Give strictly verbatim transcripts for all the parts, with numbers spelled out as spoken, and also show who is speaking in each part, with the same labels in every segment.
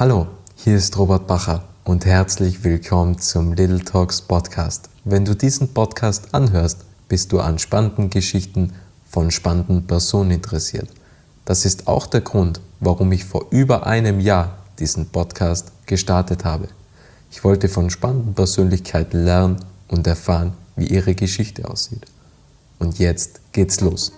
Speaker 1: Hallo, hier ist Robert Bacher und herzlich willkommen zum Little Talks Podcast. Wenn du diesen Podcast anhörst, bist du an spannenden Geschichten von spannenden Personen interessiert. Das ist auch der Grund, warum ich vor über einem Jahr diesen Podcast gestartet habe. Ich wollte von spannenden Persönlichkeiten lernen und erfahren, wie ihre Geschichte aussieht. Und jetzt geht's los.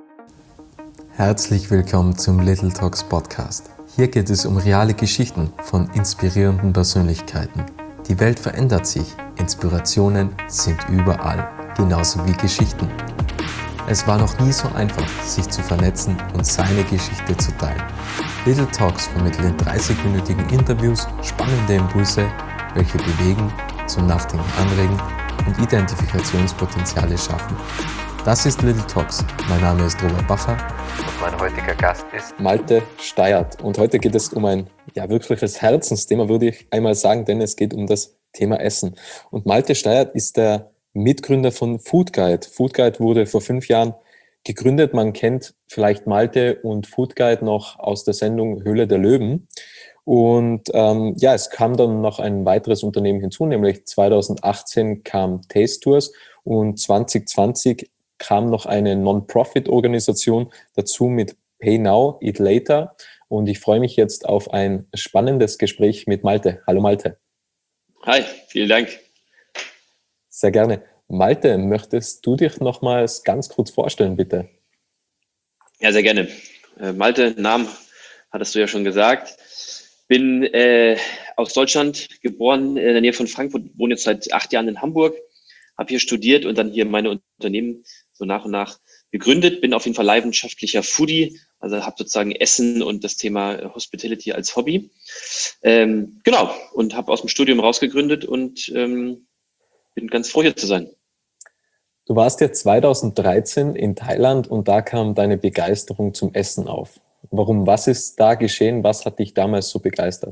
Speaker 1: Herzlich willkommen zum Little Talks Podcast. Hier geht es um reale Geschichten von inspirierenden Persönlichkeiten. Die Welt verändert sich, Inspirationen sind überall, genauso wie Geschichten. Es war noch nie so einfach, sich zu vernetzen und seine Geschichte zu teilen. Little Talks vermitteln in dreißigminütigen Interviews spannende Impulse, welche bewegen, zum Nachdenken anregen und Identifikationspotenziale schaffen. Das ist Little Talks. Mein Name ist Robert Bacher und mein heutiger Gast ist Malte Steyert. Und heute geht es um ein ja, wirkliches Herzensthema, würde ich einmal sagen, denn es geht um das Thema Essen. Und Malte Steyert ist der Mitgründer von Food Guide. Food Guide wurde vor fünf Jahren gegründet. Man kennt vielleicht Malte und Food Guide noch aus der Sendung Höhle der Löwen. Und ähm, ja, es kam dann noch ein weiteres Unternehmen hinzu, nämlich zweitausendachtzehn kam Taste Tours und zwanzig zwanzig kam noch eine Non-Profit-Organisation dazu mit Pay Now, Eat Later. Und ich freue mich jetzt auf ein spannendes Gespräch mit Malte. Hallo Malte.
Speaker 2: Hi, vielen Dank.
Speaker 1: Sehr gerne. Malte, möchtest du dich nochmals ganz kurz vorstellen, bitte?
Speaker 2: Ja, sehr gerne. Äh, Malte, Namen hattest du ja schon gesagt. Bin äh, aus Deutschland geboren, in der Nähe von Frankfurt, wohne jetzt seit acht Jahren in Hamburg, habe hier studiert und dann hier meine Unternehmen so nach und nach gegründet. Bin auf jeden Fall leidenschaftlicher Foodie, also habe sozusagen Essen und das Thema Hospitality als Hobby. Ähm, genau, und habe aus dem Studium rausgegründet und ähm, bin ganz froh, hier zu sein.
Speaker 1: Du warst ja zweitausenddreizehn in Thailand und da kam deine Begeisterung zum Essen auf. Warum? Was ist da geschehen? Was hat dich damals so begeistert?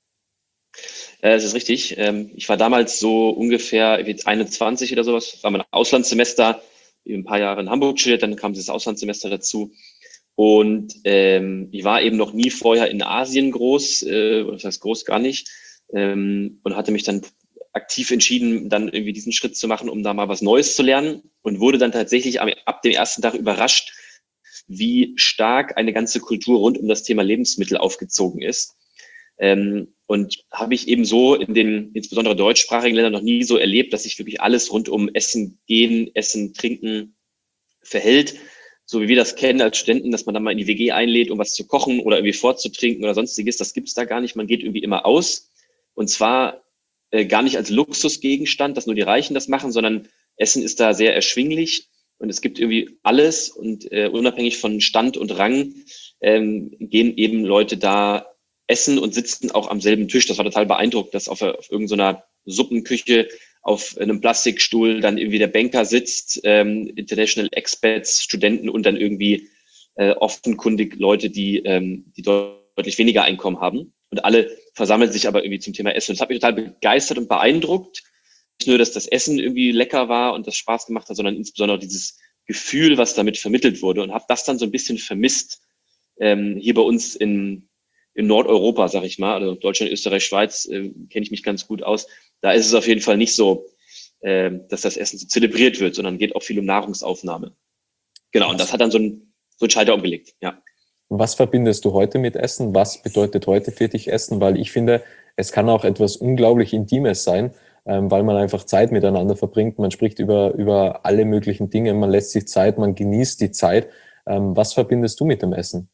Speaker 2: Äh, das ist richtig. Ähm, ich war damals so ungefähr einundzwanzig oder sowas. Das war mein Auslandssemester, ein paar Jahre in Hamburg studiert, dann kam dieses Auslandssemester dazu. Und ähm, ich war eben noch nie vorher in Asien groß, äh, oder das heißt groß gar nicht, ähm, und hatte mich dann aktiv entschieden, dann irgendwie diesen Schritt zu machen, um da mal was Neues zu lernen und wurde dann tatsächlich ab, ab dem ersten Tag überrascht, wie stark eine ganze Kultur rund um das Thema Lebensmittel aufgezogen ist. Ähm, und habe ich eben so in den insbesondere deutschsprachigen Ländern noch nie so erlebt, dass sich wirklich alles rund um Essen, Gehen, Essen, Trinken verhält, so wie wir das kennen als Studenten, dass man dann mal in die W G einlädt, um was zu kochen oder irgendwie vorzutrinken oder sonstiges. Das gibt's da gar nicht. Man geht irgendwie immer aus und zwar äh, gar nicht als Luxusgegenstand, dass nur die Reichen das machen, sondern Essen ist da sehr erschwinglich und es gibt irgendwie alles und äh, unabhängig von Stand und Rang ähm, gehen eben Leute da essen und sitzen auch am selben Tisch. Das war total beeindruckend, dass auf, auf irgendeiner Suppenküche auf einem Plastikstuhl dann irgendwie der Banker sitzt, ähm, International Expats, Studenten und dann irgendwie äh, offenkundig Leute, die, ähm, die deutlich weniger Einkommen haben. Und alle versammeln sich aber irgendwie zum Thema Essen. Und das hat mich total begeistert und beeindruckt. Nicht nur, dass das Essen irgendwie lecker war und das Spaß gemacht hat, sondern insbesondere dieses Gefühl, was damit vermittelt wurde. Und habe das dann so ein bisschen vermisst ähm, hier bei uns in in Nordeuropa, sag ich mal, also Deutschland, Österreich, Schweiz, äh, kenne ich mich ganz gut aus. Da ist es auf jeden Fall nicht so, äh, dass das Essen so zelebriert wird, sondern geht auch viel um Nahrungsaufnahme. Genau, und das hat dann so ein, so ein Schalter umgelegt, ja.
Speaker 1: Was verbindest du heute mit Essen? Was bedeutet heute für dich Essen? Weil ich finde, es kann auch etwas unglaublich Intimes sein, ähm, weil man einfach Zeit miteinander verbringt. Man spricht über, über alle möglichen Dinge, man lässt sich Zeit, man genießt die Zeit. Ähm, was verbindest du mit dem Essen?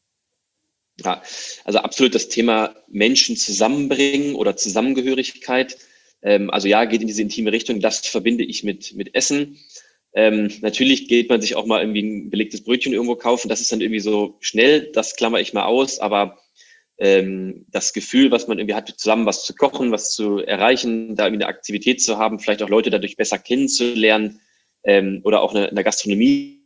Speaker 2: Ja, also absolut das Thema Menschen zusammenbringen oder Zusammengehörigkeit. Ähm, also ja, geht in diese intime Richtung. Das verbinde ich mit, mit Essen. Ähm, natürlich geht man sich auch mal irgendwie ein belegtes Brötchen irgendwo kaufen. Das ist dann irgendwie so schnell. Das klammer ich mal aus. Aber ähm, das Gefühl, was man irgendwie hat, zusammen was zu kochen, was zu erreichen, da irgendwie eine Aktivität zu haben, vielleicht auch Leute dadurch besser kennenzulernen ähm, oder auch eine, in der Gastronomie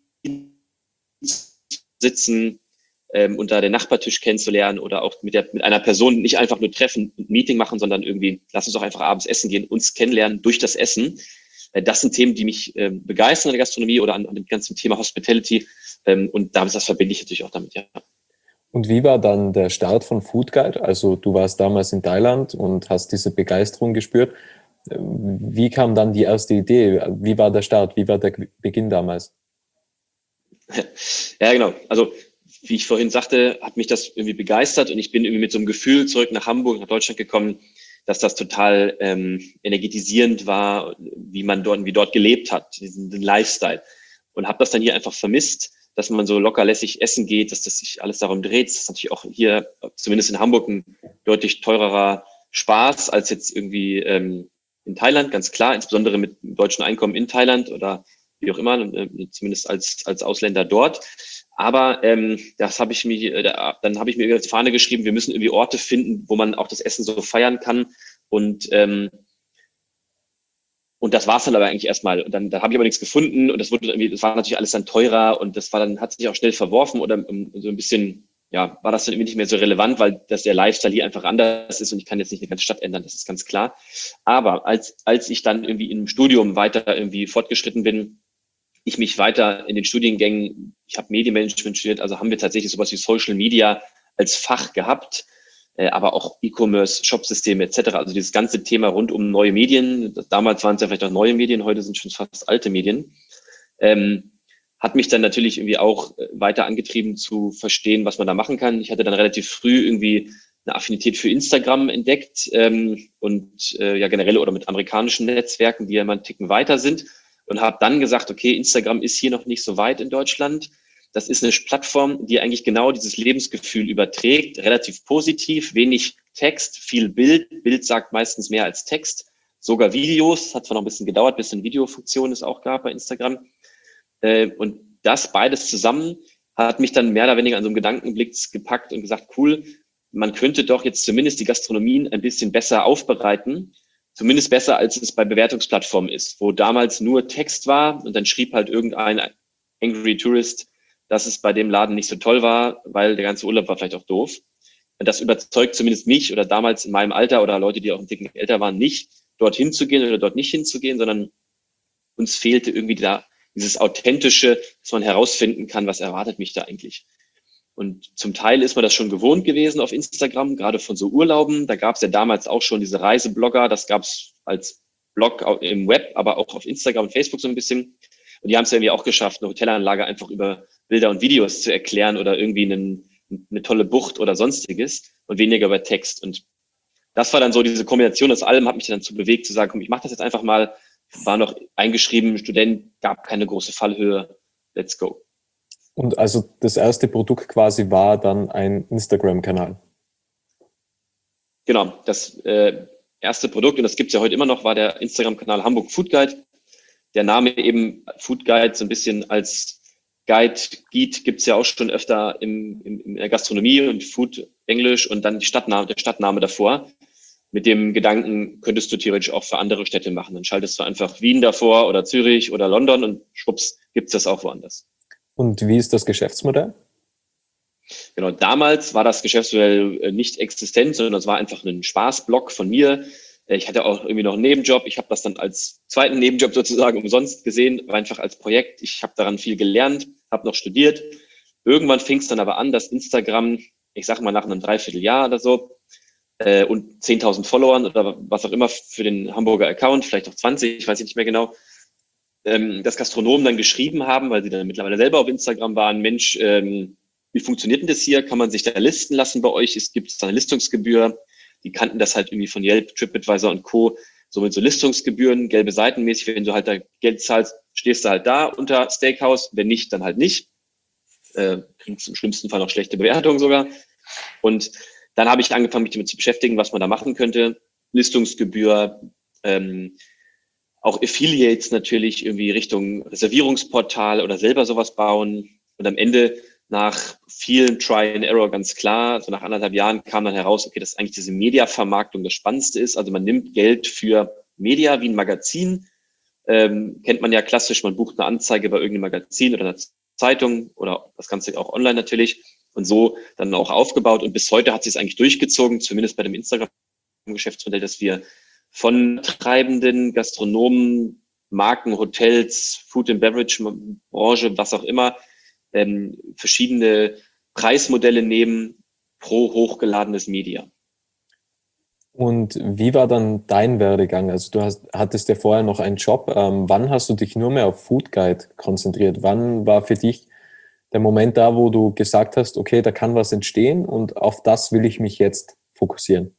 Speaker 2: sitzen, ähm, unter den Nachbartisch kennenzulernen oder auch mit, der, mit einer Person nicht einfach nur treffen, ein Meeting machen, sondern irgendwie, lass uns doch einfach abends essen gehen, uns kennenlernen durch das Essen. Äh, das sind Themen, die mich äh, begeistern an der Gastronomie oder an, an dem ganzen Thema Hospitality. Ähm, und das verbinde ich natürlich auch damit, ja.
Speaker 1: Und wie war dann der Start von Food Guide? Also du warst damals in Thailand und hast diese Begeisterung gespürt. Wie kam dann die erste Idee? Wie war der Start? Wie war der Beginn damals?
Speaker 2: Ja, genau. Also wie ich vorhin sagte, hat mich das irgendwie begeistert und ich bin irgendwie mit so einem Gefühl zurück nach Hamburg, nach Deutschland gekommen, dass das total ähm, energetisierend war, wie man dort, wie dort gelebt hat, diesen, diesen Lifestyle. Und habe das dann hier einfach vermisst, dass man so lockerlässig essen geht, dass das sich alles darum dreht. Das ist natürlich auch hier, zumindest in Hamburg, ein deutlich teurerer Spaß als jetzt irgendwie ähm, in Thailand, ganz klar, insbesondere mit dem deutschen Einkommen in Thailand oder wie auch immer, äh, zumindest als, als Ausländer dort. Aber ähm, das habe ich mir, äh, dann habe ich mir auf die Fahne geschrieben, wir müssen irgendwie Orte finden, wo man auch das Essen so feiern kann. Und ähm, und das war es dann aber eigentlich erstmal. Und dann, dann habe ich aber nichts gefunden und das wurde irgendwie, das war natürlich alles dann teurer und das war dann, hat sich auch schnell verworfen oder um, so ein bisschen, ja, war das dann irgendwie nicht mehr so relevant, weil das der Lifestyle hier einfach anders ist und ich kann jetzt nicht eine ganze Stadt ändern, das ist ganz klar. Aber als, als ich dann irgendwie im Studium weiter irgendwie fortgeschritten bin, ich mich weiter in den Studiengängen, ich habe Medienmanagement studiert, also haben wir tatsächlich sowas wie Social Media als Fach gehabt, äh, aber auch E-Commerce, Shopsysteme et cetera. Also dieses ganze Thema rund um neue Medien, damals waren es ja vielleicht auch neue Medien, heute sind schon fast alte Medien, ähm, hat mich dann natürlich irgendwie auch weiter angetrieben zu verstehen, was man da machen kann. Ich hatte dann relativ früh irgendwie eine Affinität für Instagram entdeckt ähm, und äh, ja generell oder mit amerikanischen Netzwerken, die ja immer einen Ticken weiter sind. Und habe dann gesagt, okay, Instagram ist hier noch nicht so weit in Deutschland. Das ist eine Plattform, die eigentlich genau dieses Lebensgefühl überträgt, relativ positiv, wenig Text, viel Bild. Bild sagt meistens mehr als Text, sogar Videos. Hat zwar noch ein bisschen gedauert, bis es eine Videofunktion es auch gab bei Instagram. Und das beides zusammen hat mich dann mehr oder weniger an so einem Gedankenblick gepackt und gesagt, cool, man könnte doch jetzt zumindest die Gastronomien ein bisschen besser aufbereiten. Zumindest besser, als es bei Bewertungsplattformen ist, wo damals nur Text war und dann schrieb halt irgendein Angry Tourist, dass es bei dem Laden nicht so toll war, weil der ganze Urlaub war vielleicht auch doof. Und das überzeugt zumindest mich oder damals in meinem Alter oder Leute, die auch ein Ticken älter waren, nicht dorthin zu gehen oder dort nicht hinzugehen, sondern uns fehlte irgendwie da dieses Authentische, dass man herausfinden kann, was erwartet mich da eigentlich. Und zum Teil ist man das schon gewohnt gewesen auf Instagram, gerade von so Urlauben. Da gab es ja damals auch schon diese Reiseblogger. Das gab es als Blog im Web, aber auch auf Instagram und Facebook so ein bisschen. Und die haben es ja irgendwie auch geschafft, eine Hotelanlage einfach über Bilder und Videos zu erklären oder irgendwie einen, eine tolle Bucht oder sonstiges und weniger über Text. Und das war dann so diese Kombination aus allem, hat mich dann dazu bewegt, zu sagen, komm, ich mache das jetzt einfach mal. War noch eingeschrieben, Student, gab keine große Fallhöhe. Let's go.
Speaker 1: Und also das erste Produkt quasi war dann ein Instagram-Kanal.
Speaker 2: Genau, das äh, erste Produkt, und das gibt's ja heute immer noch, war der Instagram-Kanal Hamburg Food Guide. Der Name eben Food Guide, so ein bisschen als Guide, Guide gibt's ja auch schon öfter im, im, in der Gastronomie und Food Englisch und dann die Stadtname, der Stadtname davor. Mit dem Gedanken könntest du theoretisch auch für andere Städte machen. Dann schaltest du einfach Wien davor oder Zürich oder London und schwupps, gibt's das auch woanders.
Speaker 1: Und wie ist das Geschäftsmodell?
Speaker 2: Genau, damals war das Geschäftsmodell nicht existent, sondern es war einfach ein Spaßblock von mir. Ich hatte auch irgendwie noch einen Nebenjob. Ich habe das dann als zweiten Nebenjob sozusagen umsonst gesehen, einfach als Projekt. Ich habe daran viel gelernt, habe noch studiert. Irgendwann fing es dann aber an, dass Instagram, ich sage mal nach einem Dreivierteljahr oder so, äh, und zehntausend Followern oder was auch immer für den Hamburger Account, vielleicht auch zwanzig, ich weiß nicht mehr genau, ähm, dass Gastronomen dann geschrieben haben, weil sie dann mittlerweile selber auf Instagram waren, Mensch, ähm, wie funktioniert denn das hier? Kann man sich da listen lassen bei euch? Es gibt eine Listungsgebühr. Die kannten das halt irgendwie von Yelp, TripAdvisor und Co. So mit so Listungsgebühren, gelbe Seiten mäßig. Wenn du halt da Geld zahlst, stehst du halt da unter Steakhouse. Wenn nicht, dann halt nicht. Äh, kriegst im schlimmsten Fall noch schlechte Bewertungen sogar. Und dann habe ich angefangen, mich damit zu beschäftigen, was man da machen könnte. Listungsgebühr, ähm, auch Affiliates natürlich irgendwie Richtung Reservierungsportal oder selber sowas bauen. Und am Ende nach vielen Try and Error ganz klar, so nach anderthalb Jahren kam dann heraus, okay, dass eigentlich diese Media-Vermarktung das Spannendste ist. Also man nimmt Geld für Media wie ein Magazin. Ähm, kennt man ja klassisch, man bucht eine Anzeige bei irgendeinem Magazin oder einer Zeitung oder das Ganze auch online natürlich und so dann auch aufgebaut. Und bis heute hat sich es eigentlich durchgezogen, zumindest bei dem Instagram-Geschäftsmodell, dass wir von treibenden Gastronomen, Marken, Hotels, Food and Beverage Branche, was auch immer, ähm, verschiedene Preismodelle nehmen pro hochgeladenes Media.
Speaker 3: Und wie war dann dein Werdegang? Also du hast, hattest ja vorher noch einen Job. Ähm, wann hast du dich nur mehr auf Food Guide konzentriert? Wann war für dich der Moment da, wo du gesagt hast, okay, da kann was entstehen und auf das will ich mich jetzt fokussieren?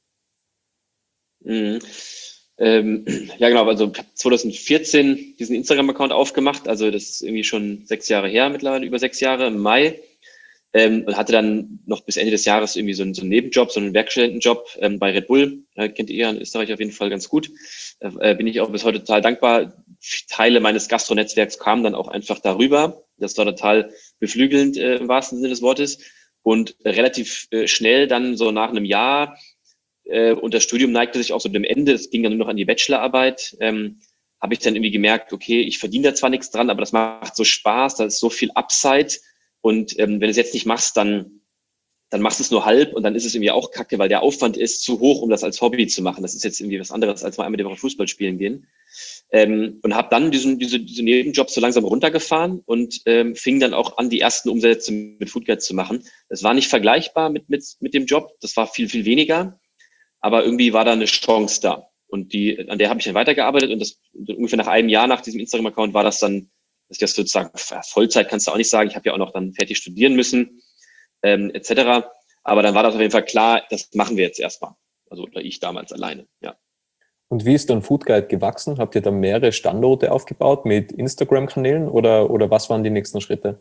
Speaker 2: Mhm. Ähm, ja, genau. Also ich habe zwanzig vierzehn diesen Instagram-Account aufgemacht. Also das ist irgendwie schon sechs Jahre her, mittlerweile über sechs Jahre im Mai. Ähm, und hatte dann noch bis Ende des Jahres irgendwie so einen, so einen Nebenjob, so einen Werkstudentenjob ähm, bei Red Bull. Äh, kennt ihr in Österreich auf jeden Fall ganz gut. Äh, bin ich auch bis heute total dankbar. Teile meines Gastronetzwerks kamen dann auch einfach darüber. Das war total beflügelnd äh, im wahrsten Sinne des Wortes. Und äh, relativ äh, schnell dann so nach einem Jahr äh, und das Studium neigte sich auch so dem Ende, es ging dann nur noch an die Bachelorarbeit, ähm, habe ich dann irgendwie gemerkt, okay, ich verdiene da zwar nichts dran, aber das macht so Spaß, da ist so viel Upside. Und ähm, wenn du es jetzt nicht machst, dann, dann machst du es nur halb und dann ist es irgendwie auch kacke, weil der Aufwand ist zu hoch, um das als Hobby zu machen. Das ist jetzt irgendwie was anderes, als mal einmal die Woche Fußball spielen gehen. Ähm, und habe dann diesen, diese, diese Nebenjobs so langsam runtergefahren und ähm, fing dann auch an, die ersten Umsätze mit Food Guide zu machen. Das war nicht vergleichbar mit, mit, mit dem Job, das war viel, viel weniger, aber irgendwie war da eine Chance da. Und die, an der habe ich dann weitergearbeitet und das ungefähr nach einem Jahr nach diesem Instagram-Account war das dann, dass ich das sozusagen, Vollzeit kannst du auch nicht sagen, ich habe ja auch noch dann fertig studieren müssen, ähm, et cetera. Aber dann war das auf jeden Fall klar, das machen wir jetzt erstmal. Also oder ich damals alleine, ja.
Speaker 3: Und wie ist dann Food Guide gewachsen? Habt ihr da mehrere Standorte aufgebaut mit Instagram-Kanälen oder, oder was waren die nächsten Schritte?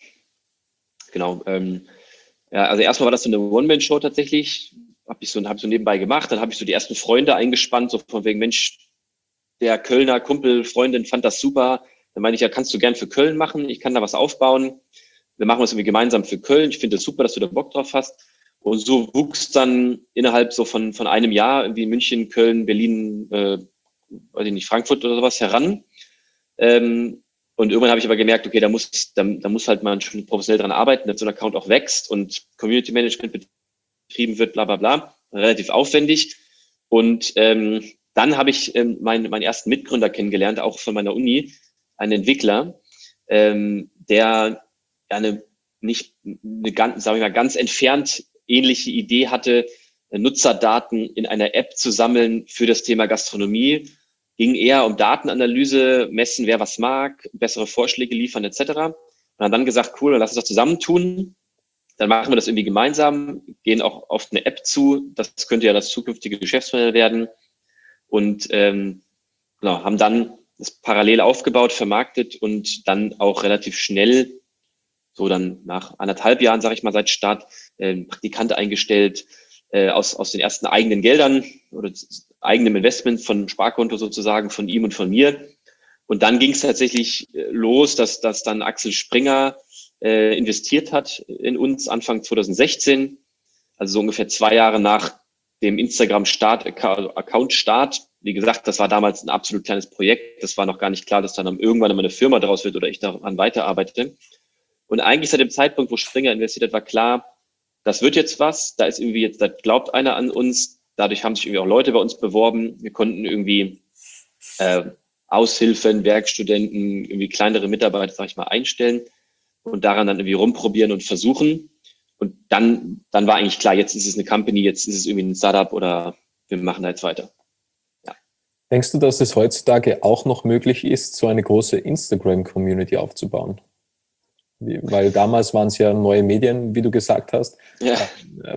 Speaker 2: Genau. Ähm, ja, also erstmal war das so eine One-Man-Show tatsächlich. Habe ich so, hab ich so nebenbei gemacht. Dann habe ich so die ersten Freunde eingespannt, so von wegen, Mensch, der Kölner Kumpel, Freundin fand das super. Dann meine ich, ja, kannst du gern für Köln machen. Ich kann da was aufbauen. Wir machen das irgendwie gemeinsam für Köln. Ich finde es das super, dass du da Bock drauf hast. Und so wuchs dann innerhalb so von, von einem Jahr irgendwie München, Köln, Berlin, äh, weiß ich nicht, Frankfurt oder sowas heran. Ähm, und irgendwann habe ich aber gemerkt, okay, da muss, da, da muss halt man schon professionell dran arbeiten, dass so ein Account auch wächst und Community Management betrieben wird, bla bla bla. Relativ aufwendig. Und ähm, dann habe ich ähm, meinen, meinen ersten Mitgründer kennengelernt, auch von meiner Uni, einen Entwickler, ähm, der eine nicht eine ganz, sagen wir mal, ganz entfernt ähnliche Idee hatte, Nutzerdaten in einer App zu sammeln für das Thema Gastronomie. Ging eher um Datenanalyse, messen, wer was mag, bessere Vorschläge liefern et cetera. Und haben dann gesagt, cool, dann lass uns das zusammentun. Dann machen wir das irgendwie gemeinsam, gehen auch auf eine App zu. Das könnte ja das zukünftige Geschäftsmodell werden. Und ähm, genau, haben dann das parallel aufgebaut, vermarktet und dann auch relativ schnell, so dann nach anderthalb Jahren, sage ich mal, seit Start, äh, einen Praktikant eingestellt, äh, aus, aus den ersten eigenen Geldern oder eigenem Investment von Sparkonto sozusagen, von ihm und von mir. Und dann ging es tatsächlich los, dass, dass dann Axel Springer äh, investiert hat in uns Anfang zwanzig sechzehn, also so ungefähr zwei Jahre nach dem Instagram-Start, Account-Start. Wie gesagt, das war damals ein absolut kleines Projekt. Das war noch gar nicht klar, dass dann irgendwann einmal eine Firma daraus wird oder ich daran weiterarbeite. Und eigentlich seit dem Zeitpunkt, wo Springer investiert hat, war klar, das wird jetzt was. Da ist irgendwie jetzt, da glaubt einer an uns. Dadurch haben sich irgendwie auch Leute bei uns beworben. Wir konnten irgendwie äh, Aushilfen, Werkstudenten, irgendwie kleinere Mitarbeiter, sag ich mal, einstellen und daran dann irgendwie rumprobieren und versuchen. Und dann, dann war eigentlich klar, jetzt ist es eine Company, jetzt ist es irgendwie ein Startup oder wir machen da jetzt weiter.
Speaker 3: Ja. Denkst du, dass es heutzutage auch noch möglich ist, so eine große Instagram-Community aufzubauen? Weil damals waren es ja neue Medien, wie du gesagt hast.
Speaker 2: Ja.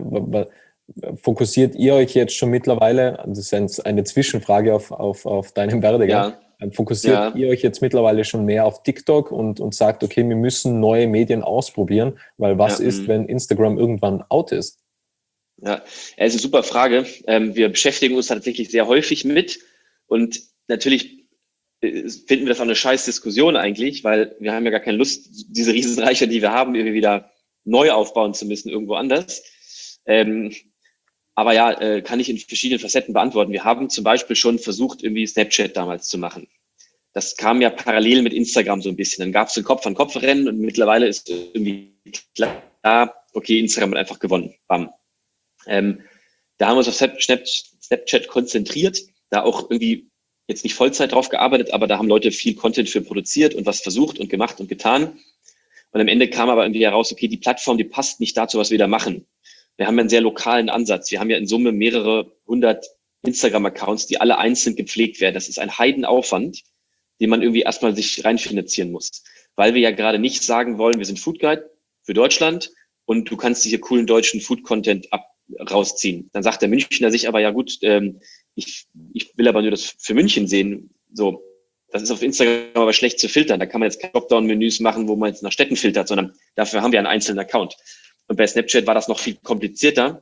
Speaker 3: Fokussiert ihr euch jetzt schon mittlerweile, das ist eine Zwischenfrage auf, auf, auf deinem Werdegang, ja. Fokussiert ja. ihr euch jetzt mittlerweile schon mehr auf TikTok und, und sagt, okay, wir müssen neue Medien ausprobieren, weil was ja, ist, wenn Instagram irgendwann out ist?
Speaker 2: Ja, es ist eine super Frage. Wir beschäftigen uns tatsächlich sehr häufig mit und natürlich finden wir das auch eine scheiß Diskussion eigentlich, weil wir haben ja gar keine Lust, diese Riesenreiche, die wir haben, irgendwie wieder neu aufbauen zu müssen, irgendwo anders. Ähm, aber ja, äh, kann ich in verschiedenen Facetten beantworten. Wir haben zum Beispiel schon versucht, irgendwie Snapchat damals zu machen. Das kam ja parallel mit Instagram so ein bisschen. Dann gab es ein Kopf-an-Kopf-Rennen und mittlerweile ist irgendwie klar, okay, Instagram hat einfach gewonnen. Bam. Ähm, da haben wir uns auf Snapchat konzentriert, da auch irgendwie jetzt nicht Vollzeit drauf gearbeitet, aber da haben Leute viel Content für produziert und was versucht und gemacht und getan. Und am Ende kam aber irgendwie heraus, okay, die Plattform, die passt nicht dazu, was wir da machen. Wir haben einen sehr lokalen Ansatz. Wir haben ja in Summe mehrere hundert Instagram-Accounts, die alle einzeln gepflegt werden. Das ist ein Heidenaufwand, den man irgendwie erstmal sich reinfinanzieren muss. Weil wir ja gerade nicht sagen wollen, wir sind Food Guide für Deutschland und du kannst dir hier coolen deutschen Food-Content ab rausziehen. Dann sagt der Münchner sich aber, ja gut, ähm, ich, ich will aber nur das für München sehen. So, das ist auf Instagram aber schlecht zu filtern. Da kann man jetzt keine Dropdown-Menüs machen, wo man jetzt nach Städten filtert, sondern dafür haben wir einen einzelnen Account. Und bei Snapchat war das noch viel komplizierter,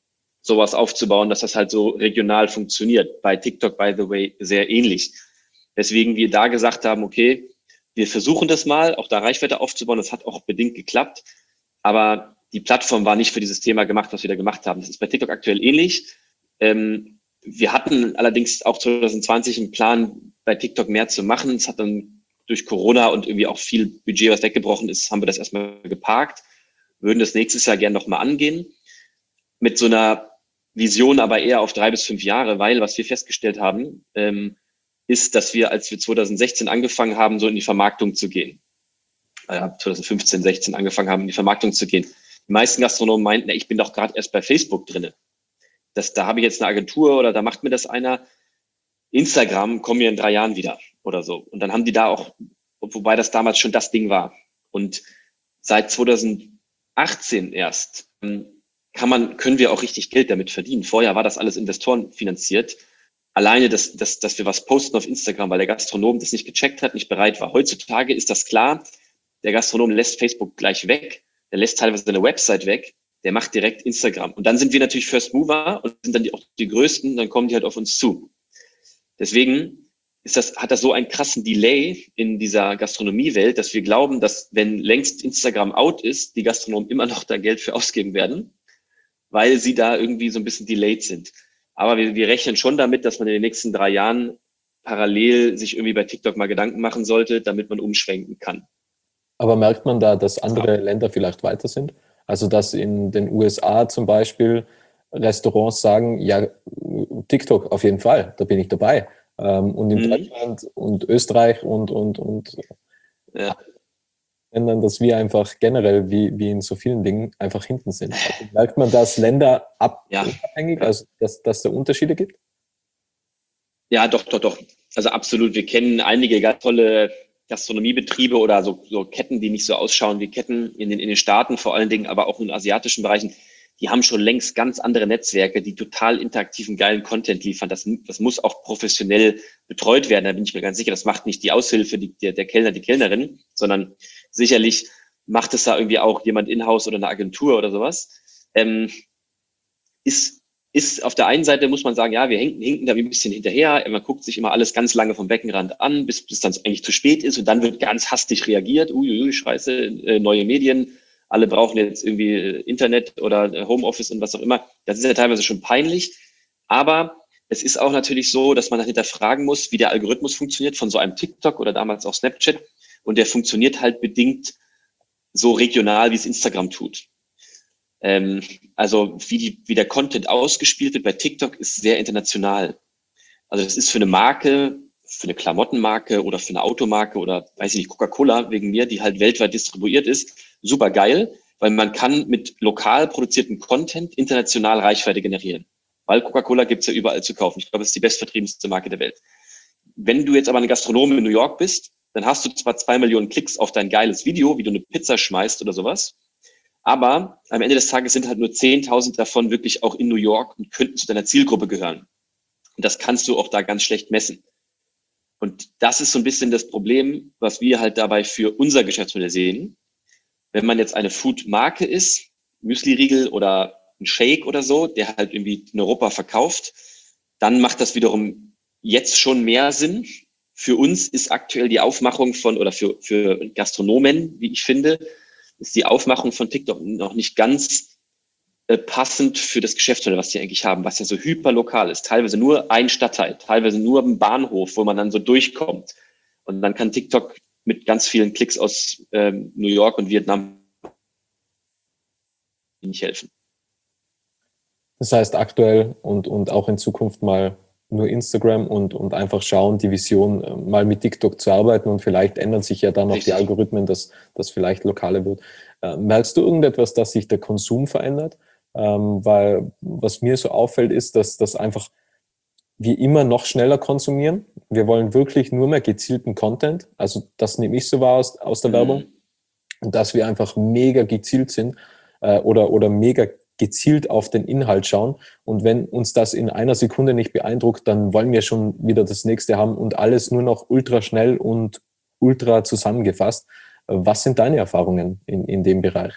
Speaker 2: sowas aufzubauen, dass das halt so regional funktioniert. Bei TikTok, by the way, sehr ähnlich. Deswegen wir da gesagt haben, okay, wir versuchen das mal, auch da Reichweite aufzubauen. Das hat auch bedingt geklappt. Aber die Plattform war nicht für dieses Thema gemacht, was wir da gemacht haben. Das ist bei TikTok aktuell ähnlich. Ähm, wir hatten allerdings auch zwanzig zwanzig einen Plan, bei TikTok mehr zu machen. Es hat dann durch Corona und irgendwie auch viel Budget, was weggebrochen ist, haben wir das erstmal geparkt. Würden das nächstes Jahr gerne nochmal angehen. Mit so einer Vision aber eher auf drei bis fünf Jahre, weil was wir festgestellt haben, ähm, ist, dass wir, als wir zwanzig sechzehn angefangen haben, so in die Vermarktung zu gehen, äh, zwanzig fünfzehn, sechzehn angefangen haben, in die Vermarktung zu gehen. Die meisten Gastronomen meinten, ich bin doch gerade erst bei Facebook drinne. Das, da habe ich jetzt eine Agentur oder da macht mir das einer. Instagram kommen wir in drei Jahren wieder oder so. Und dann haben die da auch, wobei das damals schon das Ding war. Und seit zwanzig achtzehn erst kann man, können wir auch richtig Geld damit verdienen. Vorher war das alles Investoren finanziert. Alleine, dass, dass, dass wir was posten auf Instagram, weil der Gastronom das nicht gecheckt hat, nicht bereit war. Heutzutage ist das klar. Der Gastronom lässt Facebook gleich weg. Der lässt teilweise eine Website weg. Der macht direkt Instagram. Und dann sind wir natürlich First Mover und sind dann die, auch die Größten. Dann kommen die halt auf uns zu. Deswegen ist das, hat das so einen krassen Delay in dieser Gastronomiewelt, dass wir glauben, dass wenn längst Instagram out ist, die Gastronomen immer noch da Geld für ausgeben werden, weil sie da irgendwie so ein bisschen delayed sind. Aber wir, wir rechnen schon damit, dass man in den nächsten drei Jahren parallel sich irgendwie bei TikTok mal Gedanken machen sollte, damit man umschwenken kann.
Speaker 3: Aber merkt man da, dass andere Länder vielleicht weiter sind? Also dass in den U S A zum Beispiel Restaurants sagen, ja, TikTok auf jeden Fall, da bin ich dabei. Und in mhm. Deutschland und Österreich und, und, und ja. Ländern, dass wir einfach generell, wie, wie in so vielen Dingen, einfach hinten sind. Also merkt man das Länder ab, ja. abhängig, also dass, dass es da Unterschiede gibt?
Speaker 2: Ja, doch, doch, doch. Also absolut. Wir kennen einige ganz tolle Gastronomiebetriebe oder so, so Ketten, die nicht so ausschauen wie Ketten in den, in den Staaten, vor allen Dingen, aber auch in asiatischen Bereichen. Die haben schon längst ganz andere Netzwerke, die total interaktiven, geilen Content liefern. Das, das muss auch professionell betreut werden. Da bin ich mir ganz sicher. Das macht nicht die Aushilfe, die, der, der Kellner, die Kellnerin, sondern sicherlich macht es da irgendwie auch jemand in-house oder eine Agentur oder sowas. Ähm, ist, ist auf der einen Seite muss man sagen, ja, wir hinken, hinken da ein bisschen hinterher. Man guckt sich immer alles ganz lange vom Beckenrand an, bis, bis dann eigentlich zu spät ist und dann wird ganz hastig reagiert. Uiuiui, scheiße, äh, neue Medien. Alle brauchen jetzt irgendwie Internet oder Homeoffice und was auch immer. Das ist ja teilweise schon peinlich. Aber es ist auch natürlich so, dass man dann hinterfragen muss, wie der Algorithmus funktioniert von so einem TikTok oder damals auch Snapchat. Und der funktioniert halt bedingt so regional, wie es Instagram tut. Ähm, also wie, die, wie der Content ausgespielt wird bei TikTok ist sehr international. Also das ist für eine Marke, für eine Klamottenmarke oder für eine Automarke oder weiß ich nicht, Coca-Cola wegen mir, die halt weltweit distribuiert ist, super geil, weil man kann mit lokal produziertem Content international Reichweite generieren. Weil Coca-Cola gibt's ja überall zu kaufen. Ich glaube, es ist die bestvertriebenste Marke der Welt. Wenn du jetzt aber eine Gastronomin in New York bist, dann hast du zwar zwei Millionen Klicks auf dein geiles Video, wie du eine Pizza schmeißt oder sowas, aber am Ende des Tages sind halt nur zehntausend davon wirklich auch in New York und könnten zu deiner Zielgruppe gehören. Und das kannst du auch da ganz schlecht messen. Und das ist so ein bisschen das Problem, was wir halt dabei für unser Geschäftsmodell sehen. Wenn man jetzt eine Food-Marke ist, Müsli-Riegel oder ein Shake oder so, der halt irgendwie in Europa verkauft, dann macht das wiederum jetzt schon mehr Sinn. Für uns ist aktuell die Aufmachung von, oder für, für Gastronomen, wie ich finde, ist die Aufmachung von TikTok noch nicht ganz äh, passend für das Geschäftsmodell, was die eigentlich haben, was ja so hyperlokal ist. Teilweise nur ein Stadtteil, teilweise nur ein Bahnhof, wo man dann so durchkommt. Und dann kann TikTok mit ganz vielen Klicks aus ähm, New York und Vietnam nicht helfen.
Speaker 3: Das heißt aktuell und, und auch in Zukunft mal nur Instagram und, und einfach schauen, die Vision, äh, mal mit TikTok zu arbeiten und vielleicht ändern sich ja dann auch die Algorithmen, dass das vielleicht lokaler wird. Äh, merkst du irgendetwas, dass sich der Konsum verändert? Ähm, weil was mir so auffällt, ist, dass das einfach wir immer noch schneller konsumieren. Wir wollen wirklich nur mehr gezielten Content. Also das nehme ich so wahr aus, aus der
Speaker 2: Mhm.
Speaker 3: Werbung. Und dass wir einfach mega gezielt sind äh, oder, oder mega gezielt auf den Inhalt schauen. Und wenn uns das in einer Sekunde nicht beeindruckt, dann wollen wir schon wieder das nächste haben und alles nur noch ultra schnell und ultra zusammengefasst. Was sind deine Erfahrungen in, in dem Bereich?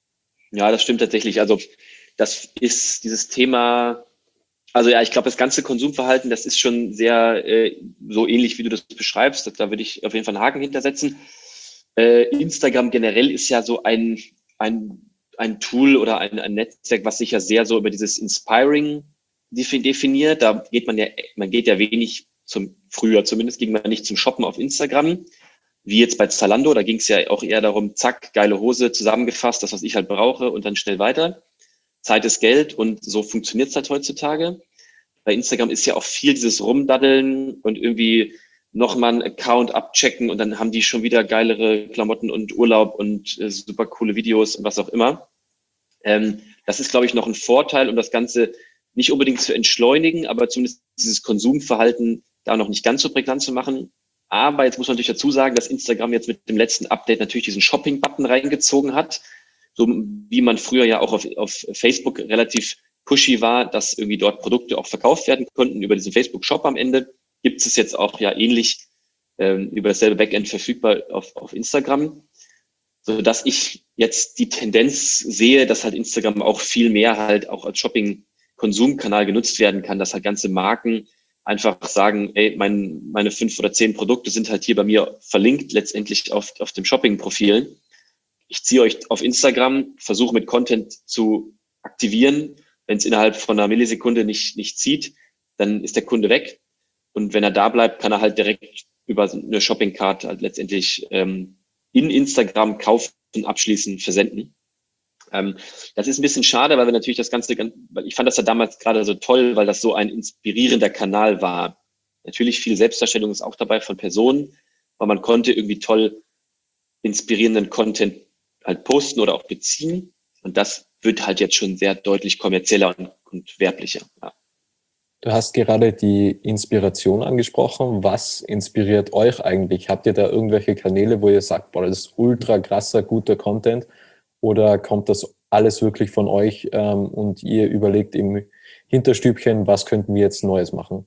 Speaker 2: Ja, das stimmt tatsächlich. Also das ist dieses Thema, also ja, ich glaube, das ganze Konsumverhalten, das ist schon sehr äh, so ähnlich, wie du das beschreibst. Da würde ich auf jeden Fall einen Haken hintersetzen. Äh, Instagram generell ist ja so ein, ein, ein Tool oder ein, ein Netzwerk, was sich ja sehr so über dieses Inspiring definiert. Da geht man ja, man geht ja wenig zum, früher zumindest ging man nicht zum Shoppen auf Instagram, wie jetzt bei Zalando. Da ging es ja auch eher darum, zack, geile Hose zusammengefasst, das, was ich halt brauche und dann schnell weiter. Zeit ist Geld und so funktioniert es halt heutzutage. Bei Instagram ist ja auch viel dieses Rumdaddeln und irgendwie nochmal einen Account abchecken und dann haben die schon wieder geilere Klamotten und Urlaub und äh, super coole Videos und was auch immer. Ähm, das ist, glaube ich, noch ein Vorteil, um das Ganze nicht unbedingt zu entschleunigen, aber zumindest dieses Konsumverhalten da noch nicht ganz so prägnant zu machen. Aber jetzt muss man natürlich dazu sagen, dass Instagram jetzt mit dem letzten Update natürlich diesen Shopping-Button reingezogen hat, so wie man früher ja auch auf, auf Facebook relativ pushy war, dass irgendwie dort Produkte auch verkauft werden konnten über diesen Facebook-Shop am Ende. Gibt es jetzt auch ja ähnlich ähm, über dasselbe Backend verfügbar auf, auf Instagram, so dass ich jetzt die Tendenz sehe, dass halt Instagram auch viel mehr halt auch als Shopping-Konsumkanal genutzt werden kann, dass halt ganze Marken einfach sagen, ey, mein, meine fünf oder zehn Produkte sind halt hier bei mir verlinkt, letztendlich auf, auf dem Shopping-Profil. Ich ziehe euch auf Instagram, versuche mit Content zu aktivieren. Wenn es innerhalb von einer Millisekunde nicht, nicht zieht, dann ist der Kunde weg. Und wenn er da bleibt, kann er halt direkt über eine Shopping-Card halt letztendlich ähm, in Instagram kaufen, abschließen, versenden. Ähm, das ist ein bisschen schade, weil wir natürlich das Ganze, weil ich fand das ja damals gerade so toll, weil das so ein inspirierender Kanal war. Natürlich viel Selbstdarstellung ist auch dabei von Personen, weil man konnte irgendwie toll inspirierenden Content halt posten oder auch beziehen. Und das wird halt jetzt schon sehr deutlich kommerzieller und, und werblicher. Ja.
Speaker 3: Du hast gerade die Inspiration angesprochen. Was inspiriert euch eigentlich? Habt ihr da irgendwelche Kanäle, wo ihr sagt, boah, das ist ultra krasser, guter Content? Oder kommt das alles wirklich von euch ähm, und ihr überlegt im Hinterstübchen, was könnten wir jetzt Neues machen?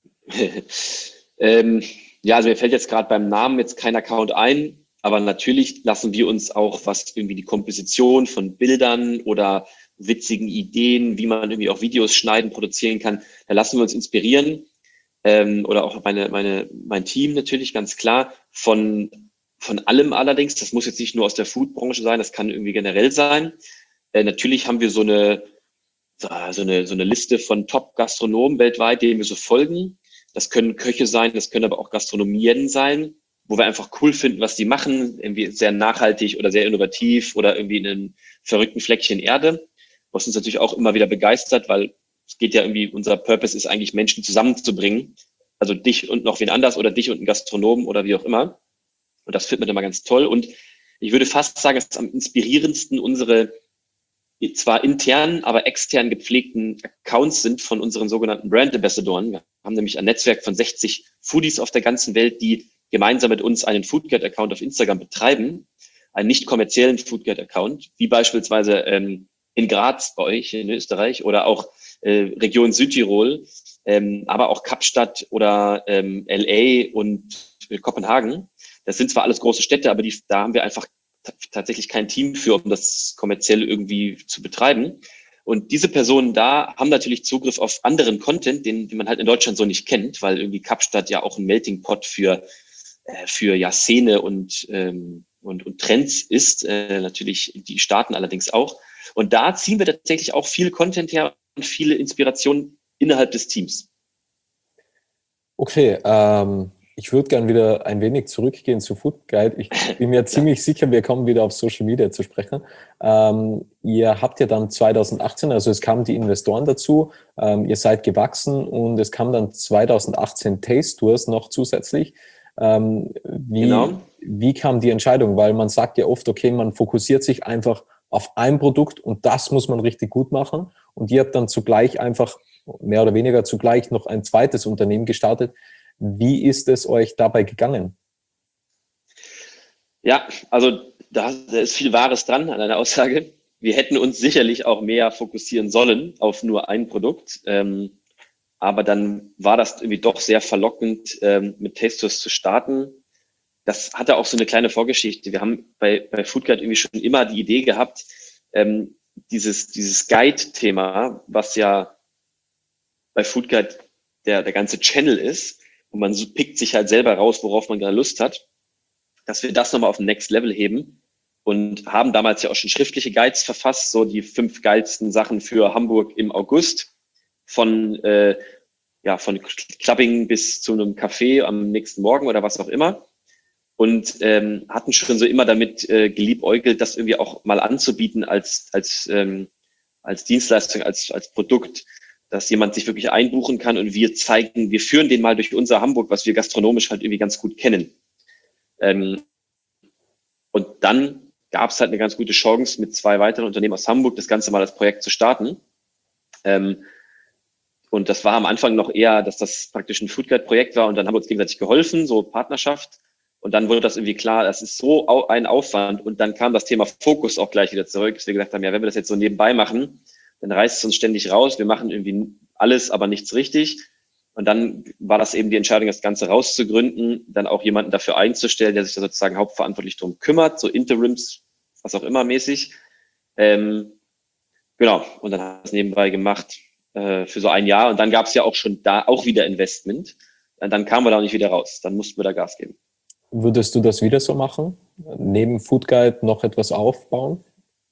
Speaker 2: ähm, ja, also mir fällt jetzt gerade beim Namen jetzt kein Account ein, aber natürlich lassen wir uns auch, was irgendwie die Komposition von Bildern oder witzigen Ideen, wie man irgendwie auch Videos schneiden, produzieren kann, da lassen wir uns inspirieren. Ähm, oder auch meine, meine, mein Team natürlich ganz klar von, von allem allerdings. Das muss jetzt nicht nur aus der Foodbranche sein, das kann irgendwie generell sein. Äh, natürlich haben wir so eine, so eine, so eine Liste von Top-Gastronomen weltweit, denen wir so folgen. Das können Köche sein, das können aber auch Gastronomien sein, wo wir einfach cool finden, was die machen, irgendwie sehr nachhaltig oder sehr innovativ oder irgendwie in einem verrückten Fleckchen Erde, was uns natürlich auch immer wieder begeistert, weil es geht ja irgendwie, unser Purpose ist eigentlich, Menschen zusammenzubringen, also dich und noch wen anders oder dich und einen Gastronomen oder wie auch immer. Und das findet man immer ganz toll. Und ich würde fast sagen, dass am inspirierendsten unsere zwar intern, aber extern gepflegten Accounts sind von unseren sogenannten Brand Ambassadoren. Wir haben nämlich ein Netzwerk von sechzig Foodies auf der ganzen Welt, die gemeinsam mit uns einen Foodguide-Account auf Instagram betreiben, einen nicht kommerziellen Foodguide-Account, wie beispielsweise ähm, in Graz bei euch in Österreich oder auch äh, Region Südtirol, ähm, aber auch Kapstadt oder ähm, L A und äh, Kopenhagen. Das sind zwar alles große Städte, aber die, da haben wir einfach t- tatsächlich kein Team für, um das kommerziell irgendwie zu betreiben. Und diese Personen da haben natürlich Zugriff auf anderen Content, den, den man halt in Deutschland so nicht kennt, weil irgendwie Kapstadt ja auch ein Melting Pot für äh, für ja Szene und ähm, und, und Trends ist, äh, natürlich die Staaten allerdings auch. Und da ziehen wir tatsächlich auch viel Content her und viele Inspirationen innerhalb des Teams.
Speaker 3: Okay, ähm, Ich würde gern wieder ein wenig zurückgehen zu Food Guide. Ich bin mir ziemlich sicher, wir kommen wieder auf Social Media zu sprechen. Ähm, ihr habt ja dann zwanzig achtzehn, also es kamen die Investoren dazu, ähm, ihr seid gewachsen und es kam dann zwanzig achtzehn Taste Tours noch zusätzlich. Ähm, wie,
Speaker 2: Genau.
Speaker 3: wie kam die Entscheidung? Weil man sagt ja oft, okay, man fokussiert sich einfach auf ein Produkt und das muss man richtig gut machen. Und ihr habt dann zugleich einfach, mehr oder weniger zugleich, noch ein zweites Unternehmen gestartet. Wie ist es euch dabei gegangen?
Speaker 2: Ja, also da, da ist viel Wahres dran an einer Aussage. Wir hätten uns sicherlich auch mehr fokussieren sollen auf nur ein Produkt. Ähm, aber dann war das irgendwie doch sehr verlockend, ähm, mit Tasters zu starten. Das hatte auch so eine kleine Vorgeschichte. Wir haben bei, bei Foodguide irgendwie schon immer die Idee gehabt, ähm, dieses, dieses Guide-Thema, was ja bei Foodguide der, der ganze Channel ist, und man so pickt sich halt selber raus, worauf man gerade Lust hat, dass wir das nochmal auf ein Next Level heben und haben damals ja auch schon schriftliche Guides verfasst, so die fünf geilsten Sachen für Hamburg im August, von, äh, ja, von Clubbing bis zu einem Café am nächsten Morgen oder was auch immer. Und ähm, hatten schon so immer damit äh, geliebäugelt, das irgendwie auch mal anzubieten als, als, ähm, als Dienstleistung, als, als Produkt, dass jemand sich wirklich einbuchen kann und wir zeigen, wir führen den mal durch unser Hamburg, was wir gastronomisch halt irgendwie ganz gut kennen. Ähm, und dann gab es halt eine ganz gute Chance, mit zwei weiteren Unternehmen aus Hamburg das Ganze mal als Projekt zu starten. Ähm, und das war am Anfang noch eher, dass das praktisch ein Foodguide-Projekt war und dann haben wir uns gegenseitig geholfen, so Partnerschaft. Und dann wurde das irgendwie klar, das ist so ein Aufwand. Und dann kam das Thema Fokus auch gleich wieder zurück, dass wir gesagt haben, ja, wenn wir das jetzt so nebenbei machen, dann reißt es uns ständig raus. Wir machen irgendwie alles, aber nichts richtig. Und dann war das eben die Entscheidung, das Ganze rauszugründen, dann auch jemanden dafür einzustellen, der sich da sozusagen hauptverantwortlich drum kümmert, so Interims, was auch immer mäßig. Ähm, genau, und dann haben wir es nebenbei gemacht äh, für so ein Jahr. Und dann gab es ja auch schon da auch wieder Investment. Und dann kamen wir da auch nicht wieder raus. Dann mussten wir da Gas geben.
Speaker 3: Würdest du das wieder so machen? Neben Food Guide noch etwas aufbauen?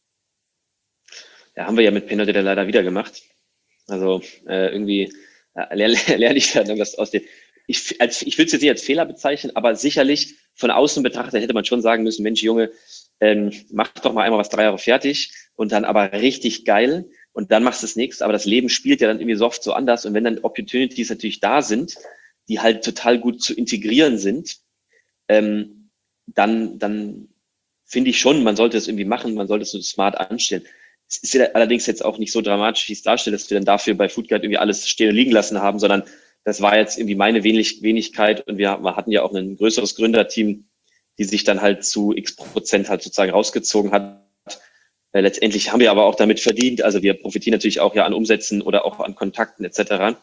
Speaker 2: Ja, haben wir ja mit Penalty leider wieder gemacht. Also äh, irgendwie ja, lerne, lerne ich da irgendwas aus dem. Ich, als, ich will es jetzt nicht als Fehler bezeichnen, aber sicherlich von außen betrachtet hätte man schon sagen müssen, Mensch, Junge, ähm, mach doch mal einmal was drei Jahre fertig und dann aber richtig geil und dann machst du das nächste. Aber das Leben spielt ja dann irgendwie so oft so anders. Und wenn dann Opportunities natürlich da sind, die halt total gut zu integrieren sind, ähm, dann, dann finde ich schon, man sollte es irgendwie machen, man sollte es so smart anstellen. Es ist ja allerdings jetzt auch nicht so dramatisch, wie es darstellt, dass wir dann dafür bei Foodguide irgendwie alles stehen und liegen lassen haben, sondern das war jetzt irgendwie meine Wenig Wenigkeit und wir, wir hatten ja auch ein größeres Gründerteam, die sich dann halt zu x Prozent halt sozusagen rausgezogen hat. Äh, letztendlich haben wir aber auch damit verdient, also wir profitieren natürlich auch ja an Umsätzen oder auch an Kontakten et cetera.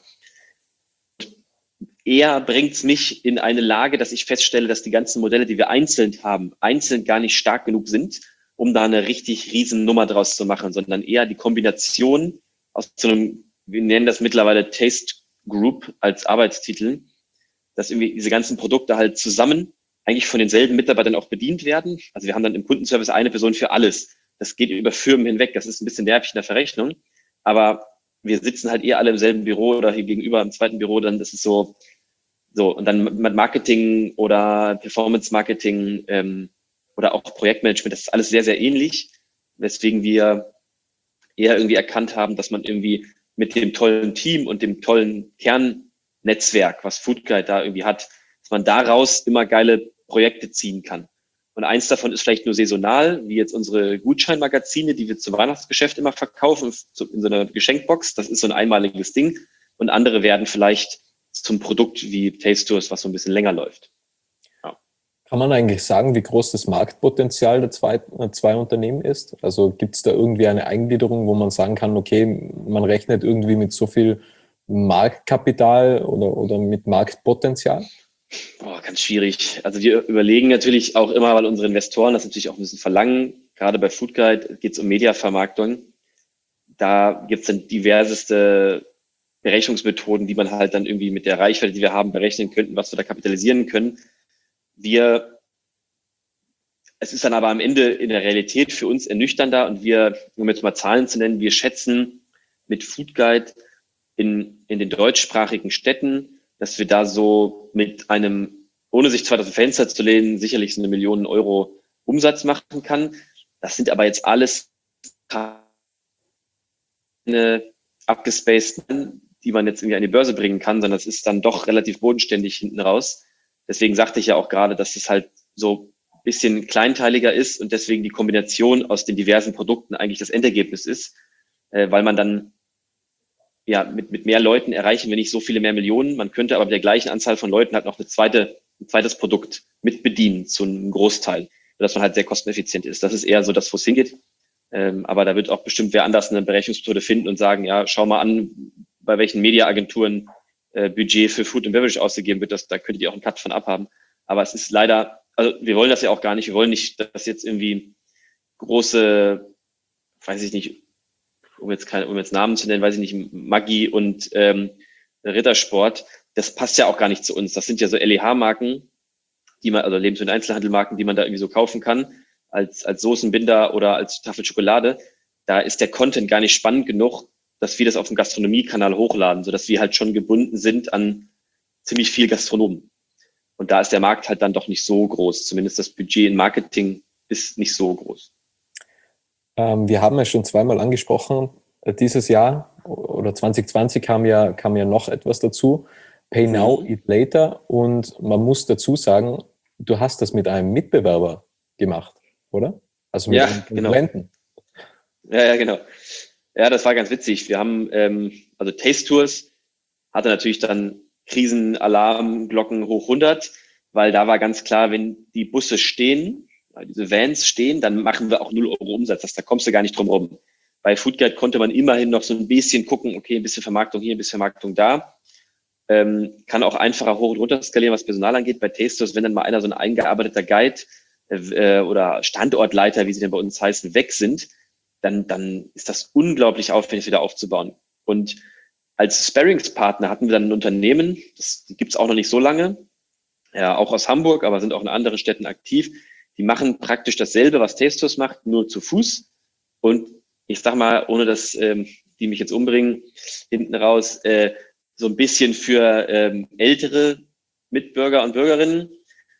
Speaker 2: Eher bringt es mich in eine Lage, dass ich feststelle, dass die ganzen Modelle, die wir einzeln haben, einzeln gar nicht stark genug sind, um da eine richtig riesen Nummer draus zu machen, sondern eher die Kombination aus so einem, wir nennen das mittlerweile Taste Group als Arbeitstitel, dass irgendwie diese ganzen Produkte halt zusammen eigentlich von denselben Mitarbeitern auch bedient werden. Also wir haben dann im Kundenservice eine Person für alles. Das geht über Firmen hinweg. Das ist ein bisschen nervig in der Verrechnung. Aber wir sitzen halt eher alle im selben Büro oder hier gegenüber im zweiten Büro. Dann das ist so, so. Und dann mit Marketing oder Performance Marketing, ähm, oder auch Projektmanagement, das ist alles sehr, sehr ähnlich, weswegen wir eher irgendwie erkannt haben, dass man irgendwie mit dem tollen Team und dem tollen Kernnetzwerk, was Foodguide da irgendwie hat, dass man daraus immer geile Projekte ziehen kann. Und eins davon ist vielleicht nur saisonal, wie jetzt unsere Gutscheinmagazine, die wir zum Weihnachtsgeschäft immer verkaufen, in so einer Geschenkbox. Das ist so ein einmaliges Ding. Und andere werden vielleicht zum Produkt wie Taste Tours, was so ein bisschen länger läuft.
Speaker 3: Kann man eigentlich sagen, wie groß das Marktpotenzial der zwei, zwei Unternehmen ist? Also gibt es da irgendwie eine Eingliederung, wo man sagen kann, okay, man rechnet irgendwie mit so viel Marktkapital oder, oder mit Marktpotenzial?
Speaker 2: Boah, ganz schwierig. Also wir überlegen natürlich auch immer, weil unsere Investoren das natürlich auch ein bisschen verlangen. Gerade bei Foodguide geht es um Mediavermarktung. Da gibt es dann diverseste Berechnungsmethoden, die man halt dann irgendwie mit der Reichweite, die wir haben, berechnen könnten, was wir da kapitalisieren können. Wir, es ist dann aber am Ende in der Realität für uns ernüchternder und wir, um jetzt mal Zahlen zu nennen, wir schätzen mit Foodguide in, in den deutschsprachigen Städten, dass wir da so mit einem ohne sich zwar aus dem Fenster zu lehnen, sicherlich so eine Million Euro Umsatz machen kann. Das sind aber jetzt alles keine abgespaceden, die man jetzt irgendwie an die Börse bringen kann, sondern es ist dann doch relativ bodenständig hinten raus. Deswegen sagte ich ja auch gerade, dass es halt so ein bisschen kleinteiliger ist und deswegen die Kombination aus den diversen Produkten eigentlich das Endergebnis ist, äh, weil man dann ja mit, mit mehr Leuten erreichen wir nicht so viele mehr Millionen. Man könnte aber mit der gleichen Anzahl von Leuten halt noch eine zweite, ein zweites Produkt mit bedienen zu einem Großteil, sodass man halt sehr kosteneffizient ist. Das ist eher so das, wo es hingeht. Ähm, aber da wird auch bestimmt wer anders eine Berechnungsmethode finden und sagen, ja, schau mal an, bei welchen Mediaagenturen äh, Budget für Food and Beverage ausgegeben wird. Das, da könntet ihr auch einen Cut von abhaben. Aber es ist leider, also wir wollen das ja auch gar nicht. Wir wollen nicht, dass jetzt irgendwie große, weiß ich nicht, um jetzt keine, um jetzt Namen zu nennen, weiß ich nicht, Maggi und ähm, Rittersport, das passt ja auch gar nicht zu uns. Das sind ja so L E H-Marken, die man, also Lebensmittel-Einzelhandelmarken, die man da irgendwie so kaufen kann, als, als Soßenbinder oder als Tafel Schokolade. Da ist der Content gar nicht spannend genug, dass wir das auf dem Gastronomie-Kanal hochladen, sodass wir halt schon gebunden sind an ziemlich viel Gastronomen. Und da ist der Markt halt dann doch nicht so groß. Zumindest das Budget in Marketing ist nicht so groß.
Speaker 3: Ähm, wir haben ja schon zweimal angesprochen, äh, dieses Jahr oder zwanzig zwanzig kam ja, kam ja noch etwas dazu. Pay now, eat later. Und man muss dazu sagen, du hast das mit einem Mitbewerber gemacht, oder? Also mit
Speaker 2: ja,
Speaker 3: einem Konkurrenten.
Speaker 2: Genau. Ja, ja, genau. Ja, das war ganz witzig. Wir haben, ähm, also Taste Tours hatte natürlich dann Krisenalarmglocken hoch hundert, weil da war ganz klar, wenn die Busse stehen, diese Vans stehen, dann machen wir auch null Euro Umsatz. Das, da kommst du gar nicht drum rum. Bei Foodguide konnte man immerhin noch so ein bisschen gucken, okay, ein bisschen Vermarktung hier, ein bisschen Vermarktung da. Ähm, kann auch einfacher hoch und runter skalieren, was Personal angeht. Bei Taste Tours, wenn dann mal einer so ein eingearbeiteter Guide äh, oder Standortleiter, wie sie denn bei uns heißen, weg sind, dann, dann ist das unglaublich aufwendig, wieder aufzubauen. Und als Sparringspartner hatten wir dann ein Unternehmen, das gibt es auch noch nicht so lange, ja, auch aus Hamburg, aber sind auch in anderen Städten aktiv. Die machen praktisch dasselbe, was Taste Tours macht, nur zu Fuß. Und ich sag mal, ohne dass ähm, die mich jetzt umbringen, hinten raus, äh, so ein bisschen für ähm, ältere Mitbürger und Bürgerinnen